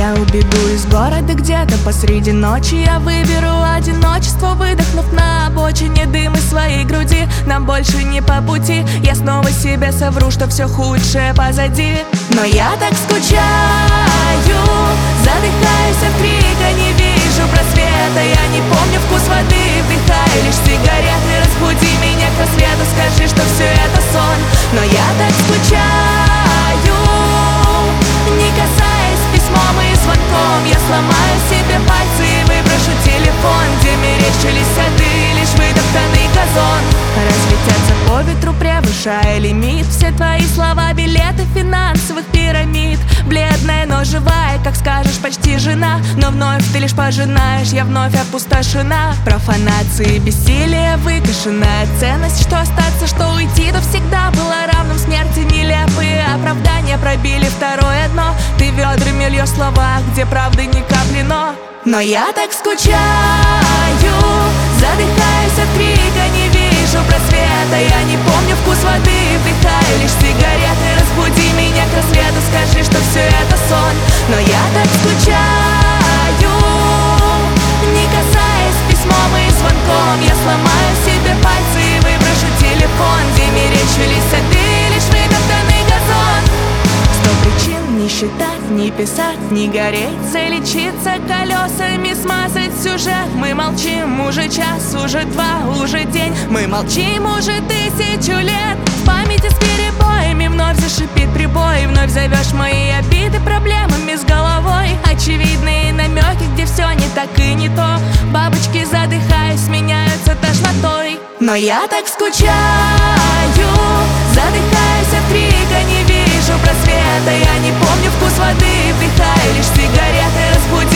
я убегу из города где-то посреди ночи. Я выберу одиночество, выдохнув на обочине дым из своей груди. Нам больше не по пути, я снова себе совру, что все худшее позади. Но я так скучаю, задыхаюсь от крика, не вижу просвета. Я не помню вкус воды, вдыхаю лишь сигареты. Разбуди меня к рассвету, скажи, что все это сон. Но я так скучаю, не касаясь письмом и звонком. Я сломаю себе пальцы и выброшу телефон, где мерещились сады, лишь выдохнутый газон. Разлетятся по ветру, превышая лимит. Все твои слова, билеты финансовых пирамид. Бледная, но живая, как скажешь, почти жена. Но вновь ты лишь пожинаешь, я вновь опустошена. Профанации, бессилие, выкашенная ценность. Что остаться, что уйти, то всегда было равным смерти. Нелепые оправдания пробили второе дно. Ты ведрами льешь слова, где правды ни капли, но я так скучаю, задыхаюсь от крика, не вижу просвета. Я не помню вкус воды, вдыхаю лишь сигареты. Разбуди меня к рассвету, скажи, что все это сон. Но я так скучаю, не касаясь письмом и звонком. Я сломаю себе пальцы и выброшу телефон, где мерещились сады, лишь выдохнутый газон. 100 причин не считать, не писать, не гореть, залечиться колесами, смазать сюжет. Мы молчим уже час, уже два, уже день. Мы молчим уже 1000 лет. В памяти с перебоями вновь зашипит прибой. Вновь зовешь мои обиды проблемами с головой. Очевидные намеки, где все не так и не то. Бабочки, задыхаясь, меняются тошнотой. Но я так скучаю, задыхаюсь от крика, не вижу просвета. Я не помню вкус воды, вдыхаю лишь сигареты. Разбуди